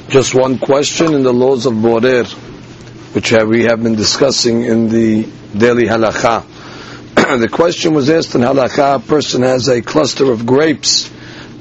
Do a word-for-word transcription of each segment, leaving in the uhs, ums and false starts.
Just one question in the laws of Borer, which have, we have been discussing in the daily halakha. The question was asked in halakha: a person has a cluster of grapes,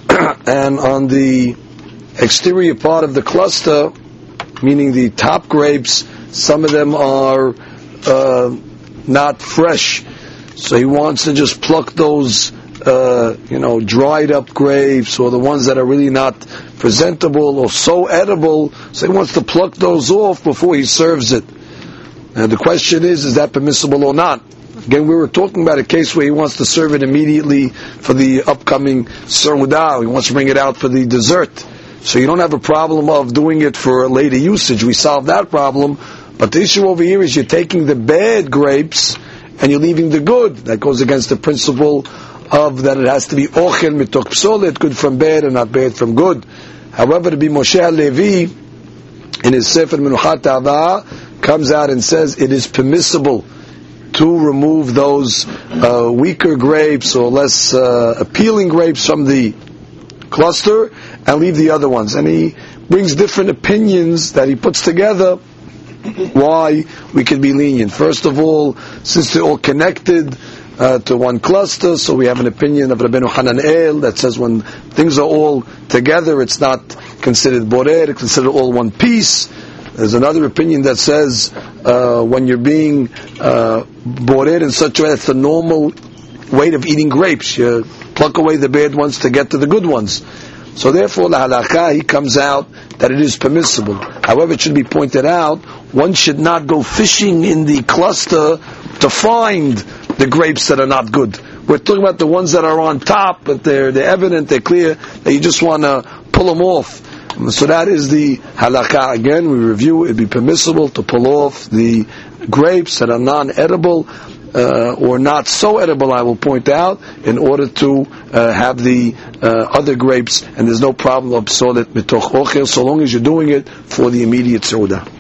and on the exterior part of the cluster, meaning the top grapes, some of them are uh, not fresh, so he wants to just pluck those, uh, you know, dried up grapes, or the ones that are really not presentable or so edible, so he wants to pluck those off before he serves it. And the question is, is that permissible or not? Again, we were talking about a case where he wants to serve it immediately for the upcoming Seudah. He wants to bring it out for the dessert. So you don't have a problem of doing it for later usage. We solved that problem. But the issue over here is you're taking the bad grapes and you're leaving the good. That goes against the principle of that it has to be ochel mitok psolet, good from bad and not bad from good. However, to be Moshe HaLevi, in his Sefer Menuchat Avah, comes out and says it is permissible to remove those uh, weaker grapes or less uh, appealing grapes from the cluster and leave the other ones. And he brings different opinions that he puts together why we can be lenient. First of all, since they're all connected uh, to one cluster, so we have an opinion of Rabbeinu Hananel that says when things are all together, it's not considered borer, it's considered all one piece. There's another opinion that says uh, when you're being uh, borer in such a way, that's the normal way of eating grapes. You pluck away the bad ones to get to the good ones. So therefore, la halakha, he comes out that it is permissible. However, it should be pointed out, one should not go fishing in the cluster to find the grapes that are not good. We're talking about the ones that are on top, but they're, they're evident, they're clear, that you just want to pull them off. So that is the halakha. Again, we review, it'd be permissible to pull off the grapes that are non-edible, Uh, or not so edible, I will point out, in order to uh, have the uh, other grapes, and there's no problem of psolet mitoch ochel, so long as you're doing it for the immediate seudah.